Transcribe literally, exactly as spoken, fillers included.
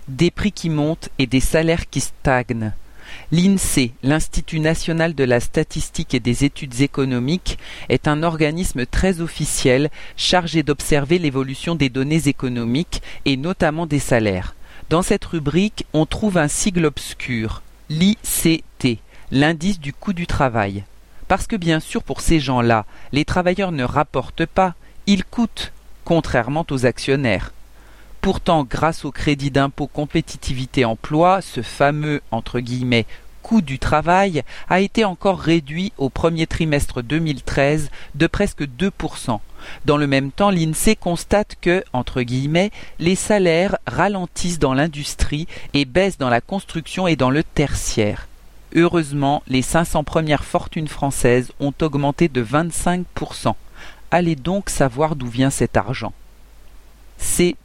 des prix qui montent et des salaires qui stagnent. L'INSEE, l'Institut national de la statistique et des études économiques, est un organisme très officiel chargé d'observer l'évolution des données économiques et notamment des salaires. Dans cette rubrique, on trouve un sigle obscur, l'I C T, l'indice du coût du travail. Parce que bien sûr, pour ces gens-là, les travailleurs ne rapportent pas, ils coûtent, contrairement aux actionnaires. Pourtant, grâce au crédit d'impôt compétitivité emploi, ce fameux, entre guillemets, coût du travail a été encore réduit au premier trimestre deux mille treize de presque deux pour cent. Dans le même temps, l'INSEE constate que, entre guillemets, les salaires ralentissent dans l'industrie et baissent dans la construction et dans le tertiaire. Heureusement, les cinq cents premières fortunes françaises ont augmenté de vingt-cinq pour cent. Allez donc savoir d'où vient cet argent. C'est